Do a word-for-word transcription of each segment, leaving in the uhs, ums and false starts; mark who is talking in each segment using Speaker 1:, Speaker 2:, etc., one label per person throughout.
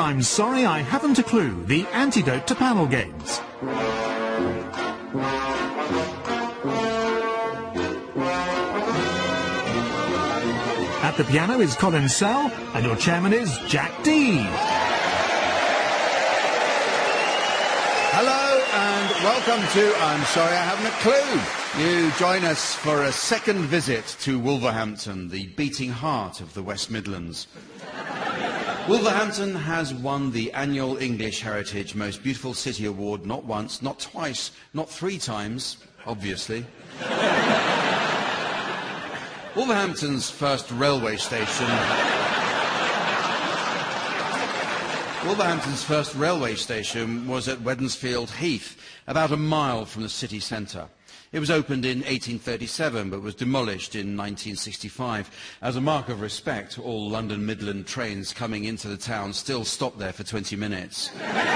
Speaker 1: I'm sorry I haven't a clue, the antidote to panel games. At the piano is Colin Sell, and your chairman is Jack Dee.
Speaker 2: Hello and welcome to I'm Sorry I Haven't a Clue. You join us for a second visit to Wolverhampton, the beating heart of the West Midlands. Wolverhampton has won the annual English Heritage Most Beautiful City Award not once, not twice, not three times, obviously. Wolverhampton's first railway station... Wolverhampton's first railway station was at Wednesfield Heath, about a mile from the city centre. It was opened in eighteen thirty-seven, but was demolished in nineteen sixty-five. As a mark of respect, all London Midland trains coming into the town still stop there for twenty minutes.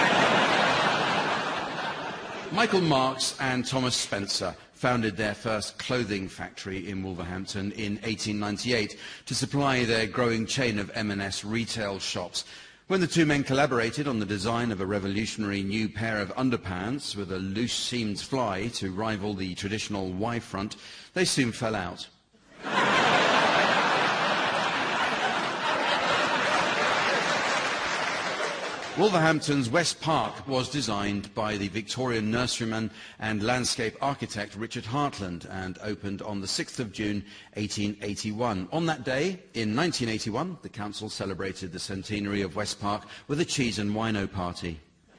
Speaker 2: Michael Marks and Thomas Spencer founded their first clothing factory in Wolverhampton in eighteen ninety-eight to supply their growing chain of M and S retail shops. When the two men collaborated on the design of a revolutionary new pair of underpants with a loose-seamed fly to rival the traditional Y-front, they soon fell out. Wolverhampton's West Park was designed by the Victorian nurseryman and landscape architect Richard Hartland and opened on the sixth of June eighteen eighty-one. On that day, in nineteen eighty-one, the council celebrated the centenary of West Park with a cheese and wino party.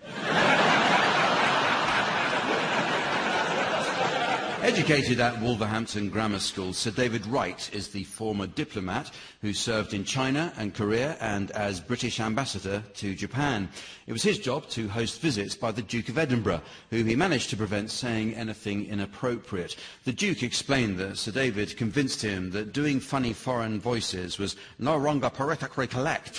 Speaker 2: Educated at Wolverhampton Grammar School, Sir David Wright is the former diplomat who served in China and Korea and as British ambassador to Japan. It was his job to host visits by the Duke of Edinburgh, who he managed to prevent saying anything inappropriate. The Duke explained that Sir David convinced him that doing funny foreign voices was no longer politically correct.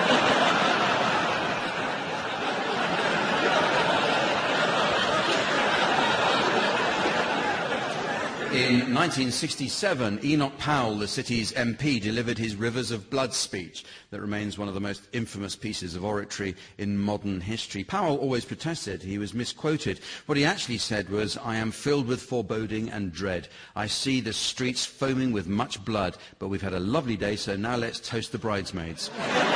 Speaker 2: In nineteen sixty-seven, Enoch Powell, the city's M P, delivered his Rivers of Blood speech that remains one of the most infamous pieces of oratory in modern history. Powell always protested he was misquoted. What he actually said was, "I am filled with foreboding and dread. I see the streets foaming with much blood, but we've had a lovely day, so now let's toast the bridesmaids."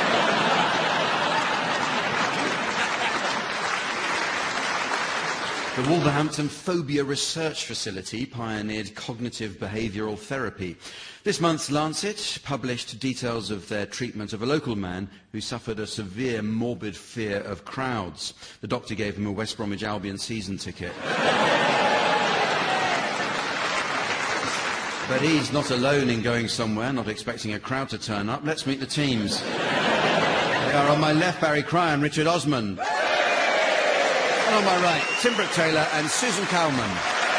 Speaker 2: The Wolverhampton Phobia Research Facility pioneered cognitive behavioural therapy. This month's Lancet published details of their treatment of a local man who suffered a severe morbid fear of crowds. The doctor gave him a West Bromwich Albion season ticket. But he's not alone in going somewhere, not expecting a crowd to turn up. Let's meet the teams. They are on my left, Barry Cry and Richard Osmond. And on my right, Tim Brooke-Taylor and Susan Cowman.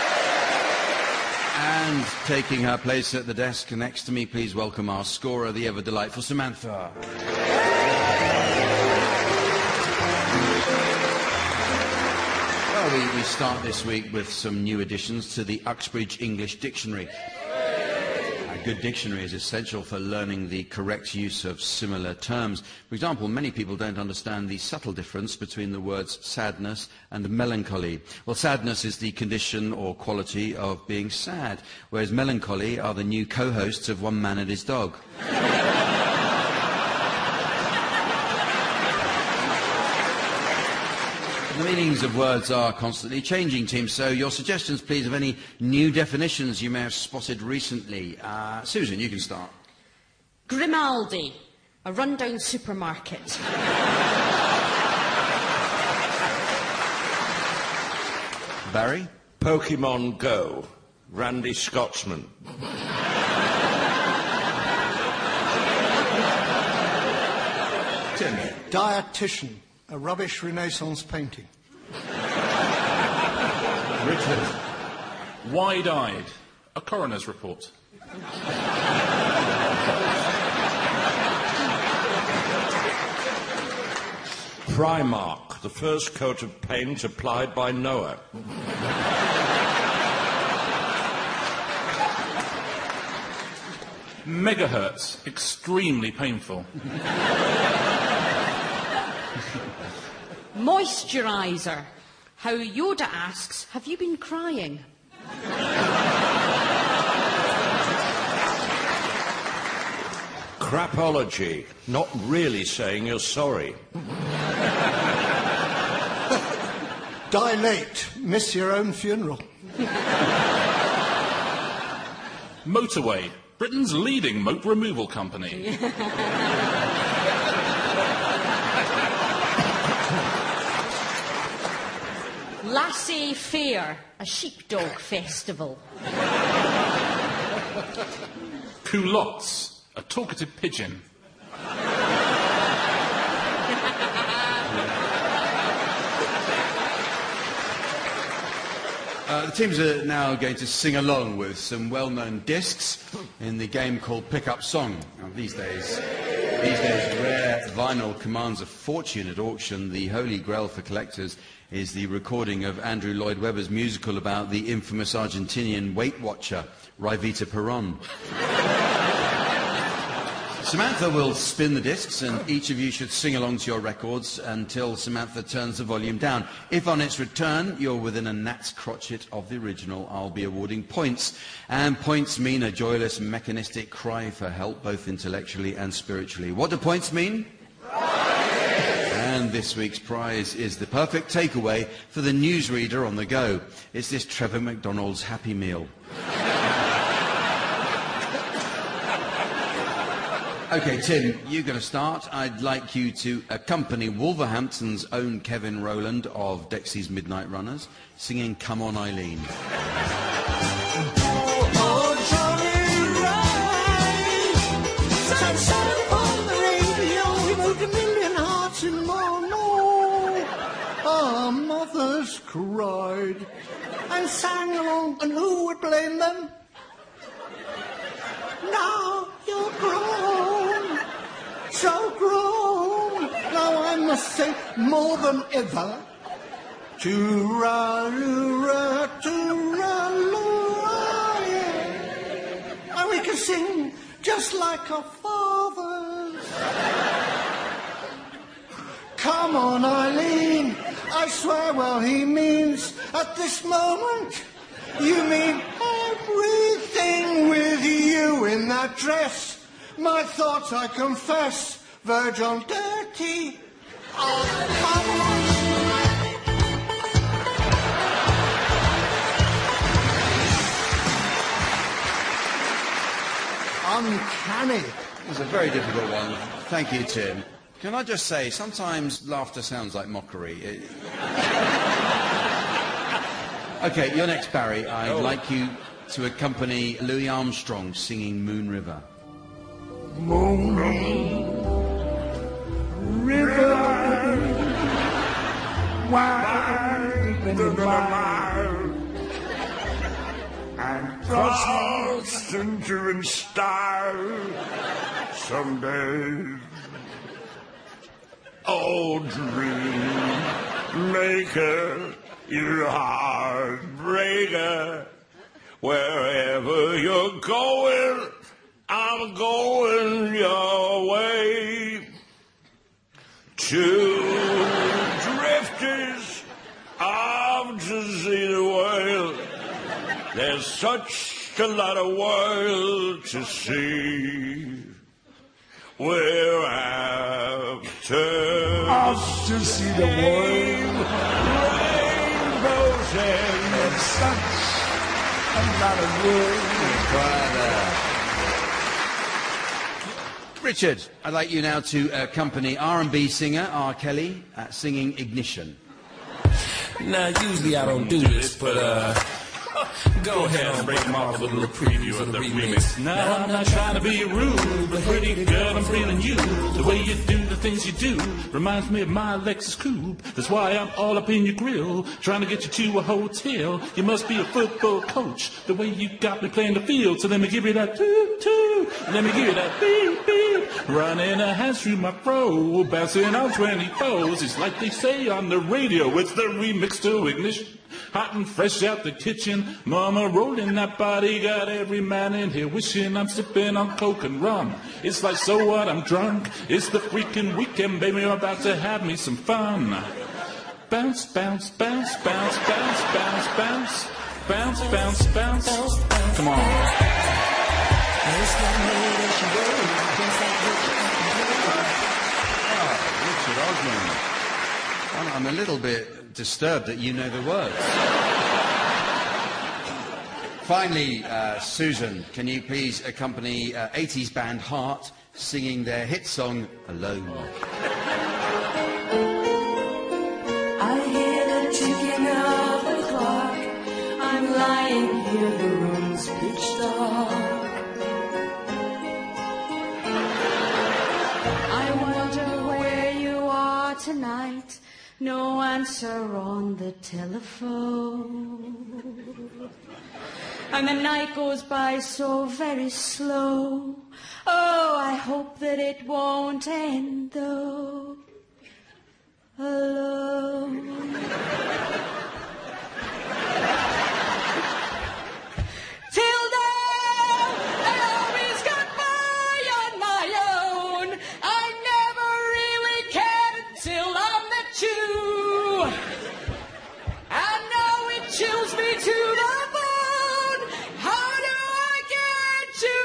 Speaker 2: And taking her place at the desk next to me, please welcome our scorer, the ever-delightful Samantha. Well, we, we start this week with some new additions to the Uxbridge English Dictionary. A good dictionary is essential for learning the correct use of similar terms. For example, many people don't understand the subtle difference between the words sadness and melancholy. Well, sadness is the condition or quality of being sad, whereas melancholy are the new co-hosts of One Man and His Dog. The meanings of words are constantly changing, team, so your suggestions, please, of any new definitions you may have spotted recently. Uh, Susan, you can start.
Speaker 3: Grimaldi, a rundown supermarket.
Speaker 2: Barry?
Speaker 4: Pokemon Go, Randy Scotsman.
Speaker 2: Tim?
Speaker 5: Dietitian, a rubbish Renaissance painting.
Speaker 2: Richard?
Speaker 6: Wide-eyed, a coroner's report.
Speaker 4: Primark, the first coat of paint applied by Noah.
Speaker 6: Megahertz, extremely painful.
Speaker 3: moisturiser. How Yoda asks, have you been crying?
Speaker 4: Crapology. Not really saying you're sorry.
Speaker 5: Dilate. Miss your own funeral.
Speaker 6: Motorway. Britain's leading moat removal company.
Speaker 3: Laissez-faire, a sheepdog festival.
Speaker 6: Culottes. A talkative pigeon.
Speaker 2: Uh, the teams are now going to sing along with some well-known discs in the game called Pick Up Song. Now, these days, these days, rare vinyl commands a fortune at auction. The holy grail for collectors is the recording of Andrew Lloyd Webber's musical about the infamous Argentinian Weight Watcher, Rivita Perón. Samantha will spin the discs, and each of you should sing along to your records until Samantha turns the volume down. If on its return you're within a gnat's crotchet of the original, I'll be awarding points. And points mean a joyless, mechanistic cry for help, both intellectually and spiritually. What do points mean? Prize! And this week's prize is the perfect takeaway for the newsreader on the go. It's this Trevor McDonald's Happy Meal. OK, Tim, you're going to start. I'd like you to accompany Wolverhampton's own Kevin Rowland of Dexy's Midnight Runners, singing Come On Eileen.
Speaker 7: Oh, Johnny Rise, sunshine on the radio, we moved a million hearts in mono.
Speaker 5: Our mothers cried
Speaker 7: And sang along, and who would blame them? Now you're grown, so grown.
Speaker 5: Now I must say more than ever, to-ra-lu-ra, to-ra-lu-ra, yeah. And we can sing just like our fathers. Come on, Eileen, I swear well he means at this moment. You mean everything with you in that dress. My thoughts, I confess, verge on dirty. Oh, come on. Uncanny.
Speaker 2: It's a very difficult one. Thank you, Tim. Can I just say, sometimes laughter sounds like mockery. It... OK, you're next, Barry. I'd oh. like you to accompany Louis Armstrong singing Moon River.
Speaker 7: Moon River, wide and wide, and cross into in style someday. Oh, dream maker, you heartbreaker, wherever you're going, I'm going your way. Two drifters off to see the world. There's such a lot of world to see. We're after
Speaker 5: Off to see the world.
Speaker 7: Rainbows and
Speaker 5: Such a lot of world.
Speaker 2: Richard, I'd like you now to accompany R and B singer R. Kelly uh, singing Ignition.
Speaker 8: Now, usually I don't do this, but uh, go ahead and break them off with a little preview of the remix. Now, I'm not trying to be rude, but pretty girl, I'm feeling you. The way you do the things you do reminds me of my Lexus Coupe. That's why I'm all up in your grill, trying to get you to a hotel. You must be a football coach, the way you got me playing the field. So let me give you that toot toot, let me give you that beep beep. Running a hands through my fro, bouncing on twenty-fours. It's like they say on the radio, it's the remix to Ignition. Hot and fresh out the kitchen, mama rolling that body, got every man in here wishing I'm sipping on coke and rum. It's like, so what, I'm drunk, it's the freaking weekend, baby, you're about to have me some fun.
Speaker 6: Bounce, bounce, bounce, bounce, bounce, bounce, bounce. Bounce, bounce, bounce. Come on.
Speaker 2: Richard Osman. I'm, I'm a little bit disturbed that you know the words. Finally, uh, Susan, can you please accompany uh, eighties band Heart singing their hit song, Alone?
Speaker 9: I hear the ticking of the clock. I'm lying here, the room's pitch dark.
Speaker 3: I wonder where you are tonight. No answer on the telephone. And the night goes by so very slow. Oh, I hope that it won't end though. Alone. Till then, I always got by on my own. I never really cared until I met you. And now it chills me to the bone. How do I get you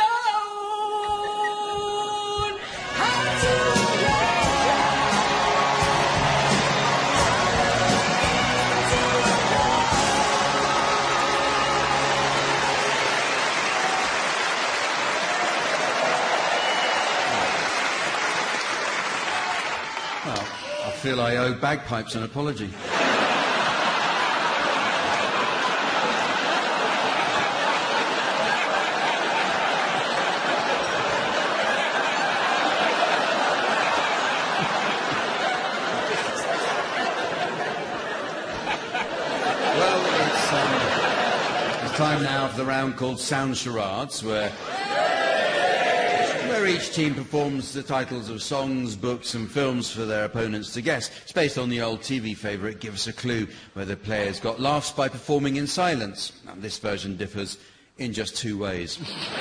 Speaker 3: alone? How do I
Speaker 2: Well, I feel I owe bagpipes an apology. Well, it's, um, it's time now for the round called Sound Charades, where where each team performs the titles of songs, books and films for their opponents to guess. It's based on the old T V favourite Give Us a Clue, where the players got laughs by performing in silence. Now, this version differs in just two ways.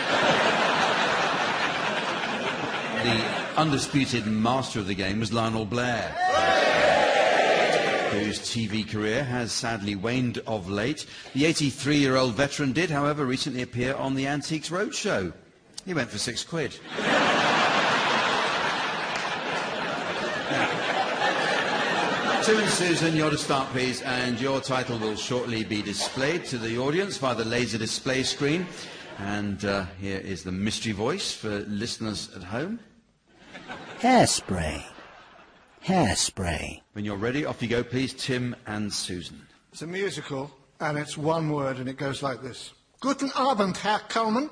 Speaker 2: The undisputed master of the game was Lionel Blair, whose T V career has sadly waned of late. The eighty-three-year-old veteran did, however, recently appear on the Antiques Roadshow. He went for six quid. Now, Tim and Susan, you're to start, please, and your title will shortly be displayed to the audience via the laser display screen. And uh, here is the mystery voice for listeners at home.
Speaker 10: Hairspray. Hairspray.
Speaker 2: When you're ready, off you go, please, Tim and Susan.
Speaker 5: It's a musical, and it's one word, and it goes like this. Guten Abend, Herr Coleman.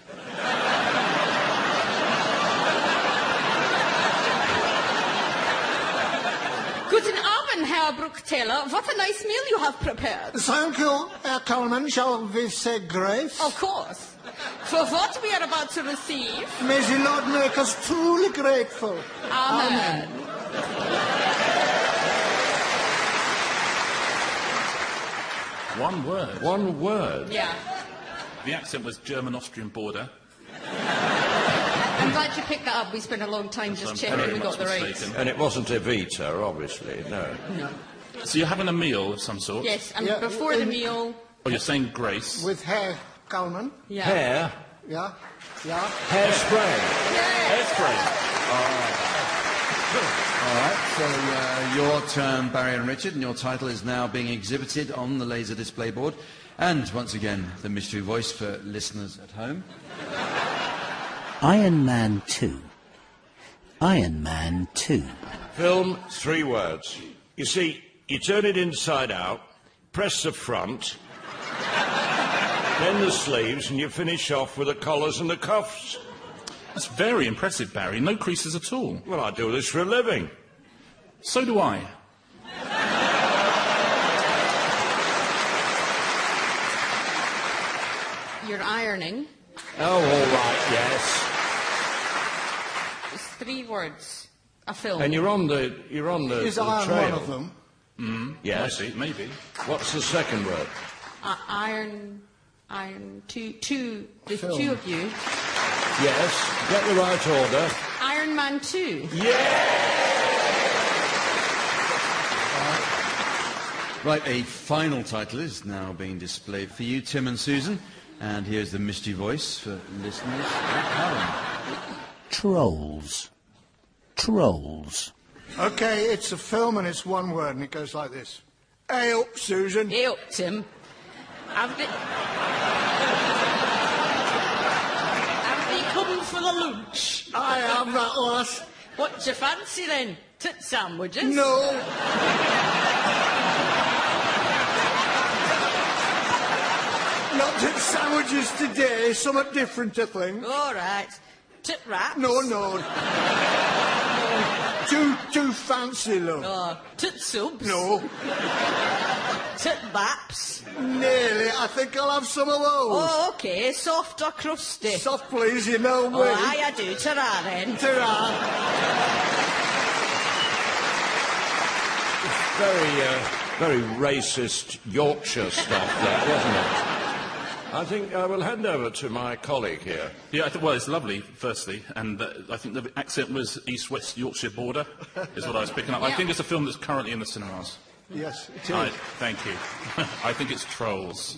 Speaker 3: Guten Abend, Herr Brucktaylor. What a nice meal you have prepared.
Speaker 5: Thank you, Herr Coleman. Shall we say grace?
Speaker 3: Of course. For what we are about to receive.
Speaker 5: May the Lord make us truly grateful.
Speaker 3: Amen.
Speaker 5: Amen.
Speaker 6: One word.
Speaker 4: One word.
Speaker 3: Yeah.
Speaker 6: The accent was German-Austrian border.
Speaker 3: I'm glad you picked that up. We spent a long time just checking we got the right.
Speaker 4: And it wasn't Evita, obviously, no.
Speaker 3: No.
Speaker 6: So you're having a meal of some sort?
Speaker 3: Yes, and
Speaker 5: Yeah,
Speaker 3: before the
Speaker 5: in-
Speaker 3: meal...
Speaker 6: Oh, you're saying grace?
Speaker 5: With Herr Coleman.
Speaker 3: Yeah.
Speaker 4: Hair.
Speaker 5: Yeah? Yeah?
Speaker 4: Hairspray.
Speaker 6: Hairspray.
Speaker 2: All right, so uh, your turn, Barry and Richard, and your title is now being exhibited on the laser display board. And once again, the mystery voice for listeners at home.
Speaker 10: Iron Man two. Iron Man two.
Speaker 4: Film, three words. You see, you turn it inside out, press the front, then the sleeves, and you finish off with the collars and the cuffs.
Speaker 6: That's very impressive, Barry. No creases at all.
Speaker 4: Well, I do this for a living.
Speaker 6: So do I.
Speaker 3: You're ironing.
Speaker 4: Oh, all right, yes.
Speaker 3: It's three words. A film.
Speaker 4: And you're on the you're on the,
Speaker 5: Is
Speaker 4: the
Speaker 5: iron
Speaker 4: trail.
Speaker 5: one of them?
Speaker 6: Mm,
Speaker 4: Yes.
Speaker 6: Maybe, maybe.
Speaker 4: What's the second word?
Speaker 3: Uh, iron... Iron... Two... Two... The
Speaker 5: Film.
Speaker 3: two of you.
Speaker 4: Yes. Get the right order.
Speaker 3: Iron Man two.
Speaker 4: Yeah.
Speaker 2: Right, a final title is now being displayed for you, Tim and Susan. And here's the misty voice for listeners at home.
Speaker 10: Trolls. Trolls.
Speaker 5: OK, it's a film and it's one word and it goes like this. Hey up, Susan.
Speaker 3: Hey up, Tim. Have they... Have they come for the lunch?
Speaker 5: I am that lass.
Speaker 3: What do you fancy then? Tit sandwiches?
Speaker 5: No. Not tit sandwiches today, something different, I think.
Speaker 3: All right. Tit wraps?
Speaker 5: No, no. Too, too fancy, love.
Speaker 3: Oh, tit subs?
Speaker 5: No.
Speaker 3: Tit baps?
Speaker 5: Nearly. I think I'll have some of those.
Speaker 3: Oh, OK. Soft or crusty?
Speaker 5: Soft, please, you know me.
Speaker 3: Oh, aye, I do. Ta-ra, then.
Speaker 5: Ta-ra.
Speaker 4: Very, uh, very racist Yorkshire stuff there, wasn't it? I think I will hand over to my colleague here.
Speaker 6: Yeah, I th- well, it's lovely, firstly, and uh, I think the accent was East-West Yorkshire border, is what I was picking up. I think it's a film that's currently in the cinemas.
Speaker 5: Yes, it is.
Speaker 6: I, thank you. I think it's Trolls.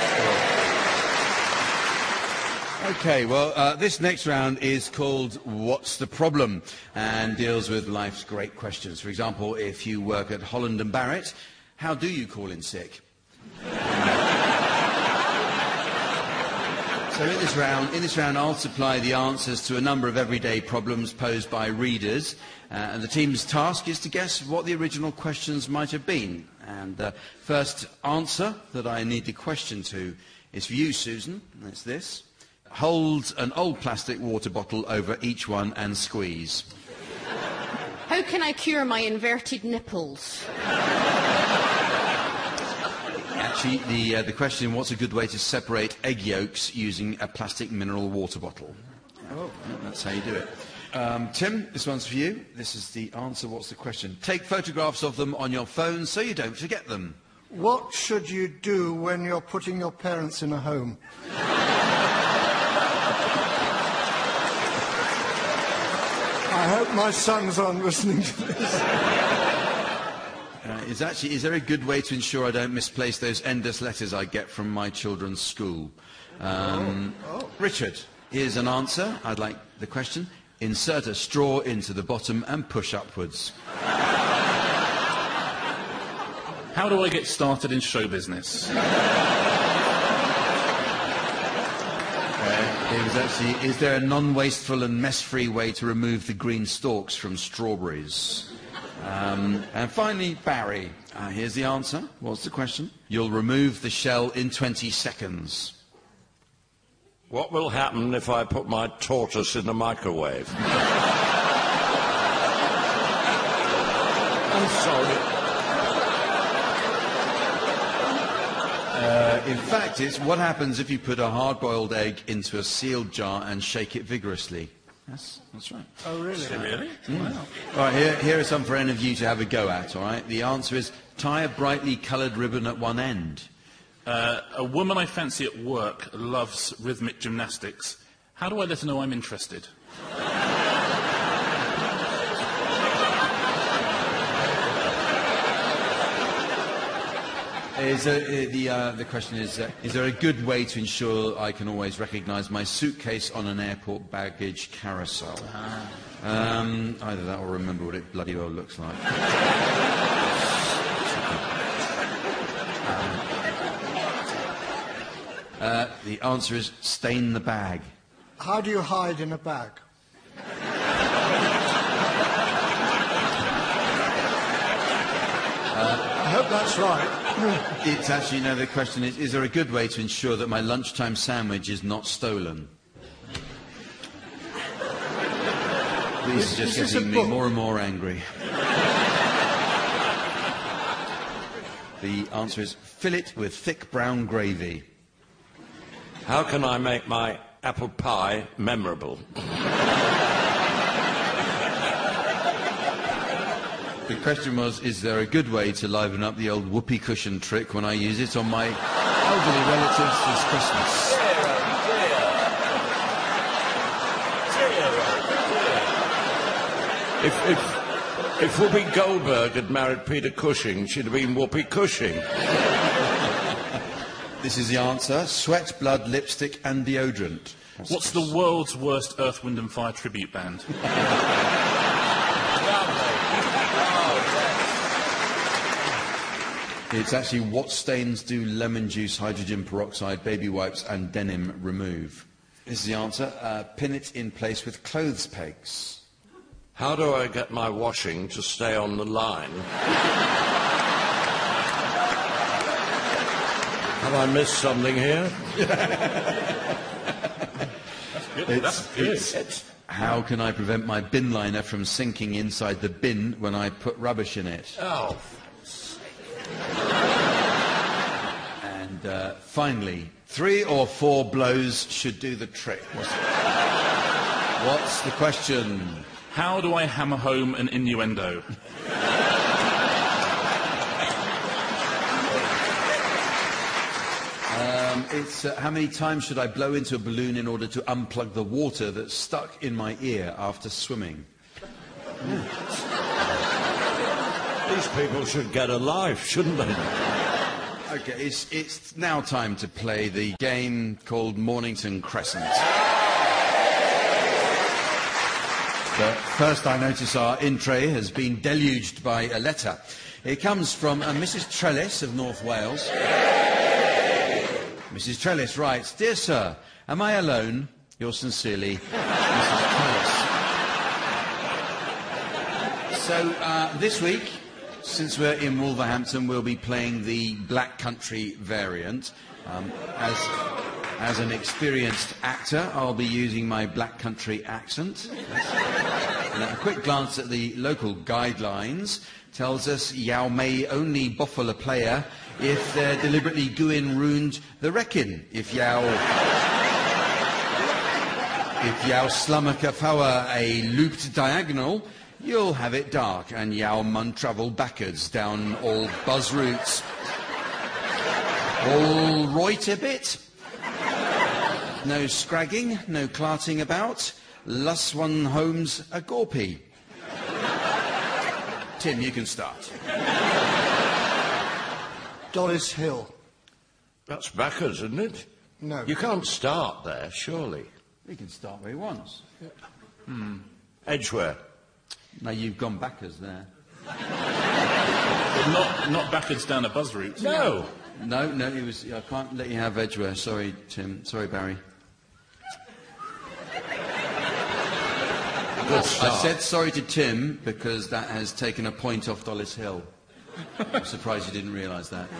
Speaker 2: OK, well, uh, this next round is called What's the Problem? And deals with life's great questions. For example, if you work at Holland and Barrett, how do you call in sick? So in this round, in this round, I'll supply the answers to a number of everyday problems posed by readers, uh, and the team's task is to guess what the original questions might have been. And the first answer that I need the question to is for you, Susan. It's this. Hold an old plastic water bottle over each one and squeeze.
Speaker 11: How can I cure my inverted nipples?
Speaker 2: Actually, the, uh, the question, what's a good way to separate egg yolks using a plastic mineral water bottle? Oh, that's how you do it. Um, Tim, this one's for you. This is the answer. What's the question? Take photographs of them on your phone so you don't forget them.
Speaker 5: What should you do when you're putting your parents in a home? I hope my sons aren't listening to this.
Speaker 2: Uh, is, actually, is there a good way to ensure I don't misplace those endless letters I get from my children's school? Um,
Speaker 5: oh. Oh.
Speaker 2: Richard, here's an answer. I'd like the question. Insert a straw into the bottom and push upwards.
Speaker 6: How do I get started in show business?
Speaker 2: Uh, it was actually, is there a non-wasteful and mess-free way to remove the green stalks from strawberries? Um, and finally, Barry. Uh, here's the answer. What's the question? You'll remove the shell in twenty seconds.
Speaker 4: What will happen if I put my tortoise in the microwave? I'm sorry.
Speaker 2: Uh, in fact, it's what happens if you put a hard-boiled egg into a sealed jar and shake it vigorously. Yes, that's right.
Speaker 5: Oh, really?
Speaker 6: Really?
Speaker 2: Mm. Wow. All right, here, here are some for any of you to have a go at, all right? The answer is tie a brightly coloured ribbon at one end.
Speaker 6: Uh, a woman I fancy at work loves rhythmic gymnastics. How do I let her know I'm interested?
Speaker 2: Is there, uh, the, uh, the question is, uh, is there a good way to ensure I can always recognise my suitcase on an airport baggage carousel? Ah. Um, either that or remember what it bloody well looks like. uh, the answer is stain the bag.
Speaker 5: How do you hide in a bag? I hope that's right.
Speaker 2: It's actually, no, the question is, is there a good way to ensure that my lunchtime sandwich is not stolen? These are just
Speaker 5: Is this
Speaker 2: getting
Speaker 5: a
Speaker 2: me
Speaker 5: book?
Speaker 2: more and more angry. The answer is fill it with thick brown gravy.
Speaker 4: How can I make my apple pie memorable?
Speaker 2: The question was, is there a good way to liven up the old whoopee cushion trick when I use it on my elderly relatives this Christmas?
Speaker 4: If, if, If Whoopi Goldberg had married Peter Cushing, she'd have been Whoopi Cushing.
Speaker 2: This is the answer. Sweat, blood, lipstick and deodorant.
Speaker 6: What's the world's worst Earth, Wind and Fire tribute band?
Speaker 2: It's actually what stains do lemon juice, hydrogen peroxide, baby wipes and denim remove? This is the answer. Uh, pin it in place with clothes pegs.
Speaker 4: How do I get my washing to stay on the line? Have I missed something here?
Speaker 6: Good. That's good.
Speaker 2: It's, it's, how can I prevent my bin liner from sinking inside the bin when I put rubbish in it?
Speaker 4: Oh.
Speaker 2: And uh, finally, three or four blows should do the trick. What's, what's the question?
Speaker 6: How do I hammer home an innuendo?
Speaker 2: Um, it's uh, how many times should I blow into a balloon in order to unplug the water that's stuck in my ear after swimming?
Speaker 4: These people should get a life, shouldn't they?
Speaker 2: Okay, it's, it's now time to play the game called Mornington Crescent. But first I notice our in tray has been deluged by a letter. It comes from uh, Missus Trellis of North Wales. Missus Trellis writes, "Dear Sir, am I alone? Yours sincerely, Missus Trellis." So uh, this week, since we're in Wolverhampton, we'll be playing the Black Country variant. Um, as, as an experienced actor, I'll be using my Black Country accent. And a quick glance at the local guidelines tells us Yow may only boffle a player if they're deliberately gooin ruined the wreckin'. If Yow... if Yow slummock a power a looped diagonal, you'll have it dark, and Yow mun travel backwards down all buzz routes. All right a bit? No scragging, no clarting about. Lus one home's a gorpy. Tim, you can start.
Speaker 5: Dollis Hill.
Speaker 4: That's backwards, isn't it?
Speaker 5: No.
Speaker 4: You can't start there, surely.
Speaker 2: He can start where he wants.
Speaker 4: Hmm. Edgware.
Speaker 2: No, you've gone backwards there.
Speaker 6: not, not backwards down a buzz route.
Speaker 4: No.
Speaker 2: No, no, it was. I can't let you have Edgware. Sorry, Tim. Sorry, Barry.
Speaker 4: Good
Speaker 2: I
Speaker 4: start.
Speaker 2: said sorry to Tim because that has taken a point off Dollis Hill. I'm surprised you didn't realise that.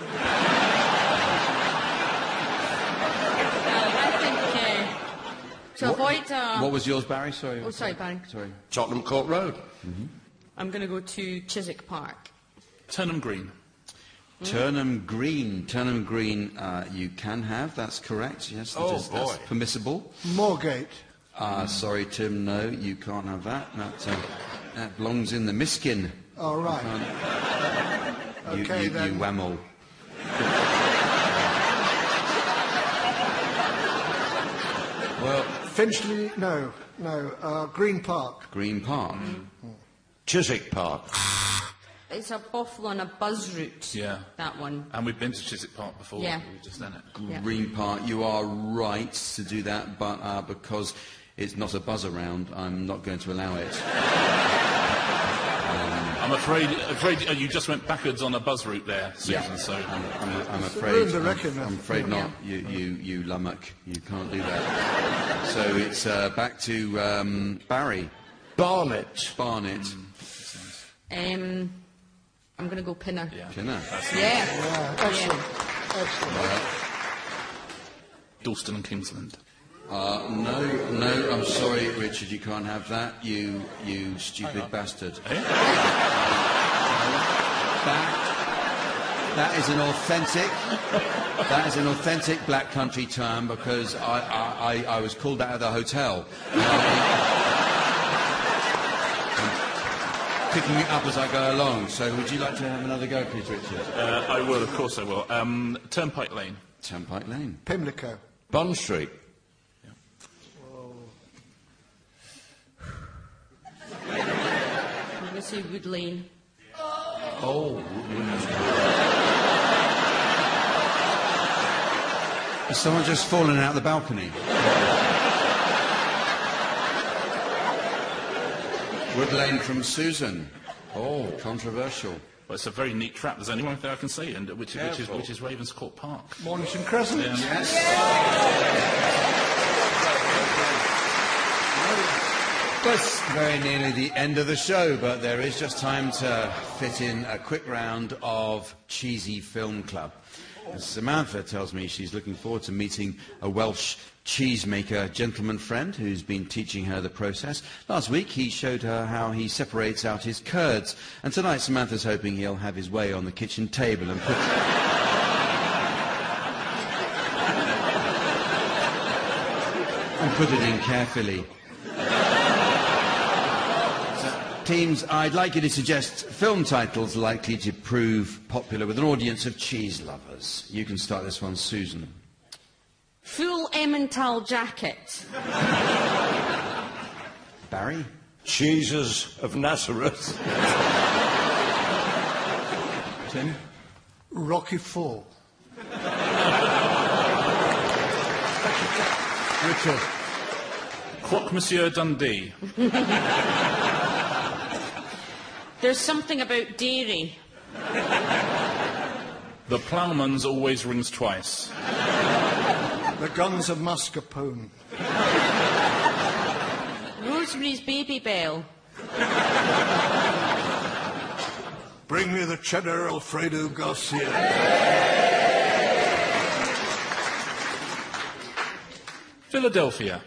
Speaker 11: I think uh, to
Speaker 2: What-
Speaker 11: avoid. Uh,
Speaker 2: What was yours, Barry? Sorry.
Speaker 11: Oh, sorry, Barry.
Speaker 2: Sorry.
Speaker 4: Tottenham Court Road.
Speaker 2: Mm-hmm.
Speaker 11: I'm going to go to Chiswick Park.
Speaker 6: Turnham Green.
Speaker 2: Turnham Green. Turnham Green, uh, you can have. That's correct. Yes, that
Speaker 4: Oh,
Speaker 2: is- that's
Speaker 4: boy.
Speaker 2: permissible.
Speaker 5: Moorgate.
Speaker 2: Uh, sorry, Tim. No, you can't have that. That, uh, that belongs in the miskin.
Speaker 5: All right.
Speaker 2: You,
Speaker 5: Okay,
Speaker 2: you,
Speaker 5: then.
Speaker 2: you whammo. Well,
Speaker 5: Finchley, no, no. Uh, Green Park.
Speaker 2: Green Park.
Speaker 4: Chiswick Park.
Speaker 11: It's a boffle on a buzz route.
Speaker 6: Yeah.
Speaker 11: That one.
Speaker 6: And we've been to Chiswick Park before.
Speaker 11: Yeah.
Speaker 6: We've just done it.
Speaker 11: Yeah.
Speaker 2: Green Park. You are right to do that, but uh, because it's not a buzz around, I'm not going to allow it.
Speaker 6: I'm afraid, afraid uh, you just went backwards on a buzz route there, Susan,
Speaker 2: Yeah.
Speaker 6: so...
Speaker 2: I'm, I'm, I'm
Speaker 5: It's
Speaker 2: afraid.
Speaker 5: ruined the
Speaker 2: I'm,
Speaker 5: reckon,
Speaker 2: I'm afraid
Speaker 5: yeah.
Speaker 2: not. You, you, you lummock. You can't do that. So it's uh, back to um, Barry.
Speaker 4: Barnet.
Speaker 2: Barnet.
Speaker 11: Um, I'm going to go Pinner.
Speaker 6: Yeah.
Speaker 2: Pinner.
Speaker 11: Yeah.
Speaker 5: Yeah, excellent. Excellent.
Speaker 6: Dalston and Kingsland.
Speaker 2: Uh, no, no, I'm sorry, Richard, you can't have that, you, you stupid bastard.
Speaker 6: Eh?
Speaker 2: That, that is an authentic, that is an authentic Black Country term because I, I, I, I was called out of the hotel. I'm picking it up as I go along. So would you like to have another go, please, Richard?
Speaker 6: Uh, I will, of course I will. Um, Turnpike Lane.
Speaker 2: Turnpike Lane.
Speaker 5: Pimlico.
Speaker 4: Bond Street.
Speaker 3: gonna say Wood Lane.
Speaker 2: Oh, has someone just fallen out the balcony? Wood Lane from Susan. Oh, controversial.
Speaker 6: Well, it's a very neat trap. There's only one thing I can say, and which, which is which is Ravenscourt Park.
Speaker 5: Mornington Crescent.
Speaker 6: Yeah.
Speaker 2: Yes. That's very nearly the end of the show, but there is just time to fit in a quick round of Cheesy Film Club. Samantha tells me she's looking forward to meeting a Welsh cheesemaker gentleman friend who's been teaching her the process. Last week he showed her how he separates out his curds, and tonight Samantha's hoping he'll have his way on the kitchen table and put... and put it in carefully. Teams, I'd like you to suggest film titles likely to prove popular with an audience of cheese lovers. You can start this one, Susan.
Speaker 3: Full Emmental Jacket.
Speaker 2: Barry?
Speaker 4: Jesus of Nazareth.
Speaker 2: Tim?
Speaker 5: Rocky Fall.
Speaker 2: Richard?
Speaker 6: Croque Monsieur Dundee.
Speaker 3: There's something about dairy.
Speaker 6: The Ploughman's always rings twice.
Speaker 5: The Guns of Mascarpone.
Speaker 3: Rosemary's Baby Bell.
Speaker 5: Bring me the cheddar, Alfredo Garcia.
Speaker 6: Philadelphia.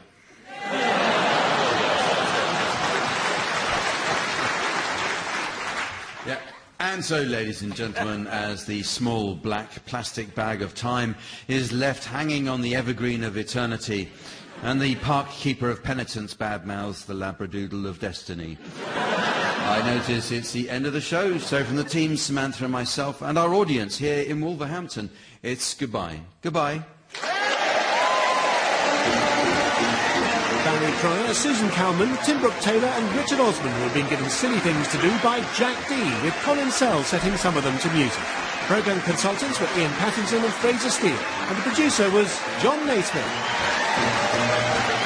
Speaker 2: Yeah. And so, ladies and gentlemen, as the small black plastic bag of time is left hanging on the evergreen of eternity, and the park keeper of penitence badmouths the labradoodle of destiny, I notice it's the end of the show. So from the team, Samantha and myself, and our audience here in Wolverhampton, it's goodbye. Goodbye.
Speaker 1: Barry Cryer, Susan Cowman, Tim Brooke-Taylor and Richard Osman, who have been given silly things to do by Jack Dee, with Colin Sell setting some of them to music. Programme consultants were Ian Pattinson and Fraser Steele, and the producer was John Naismith.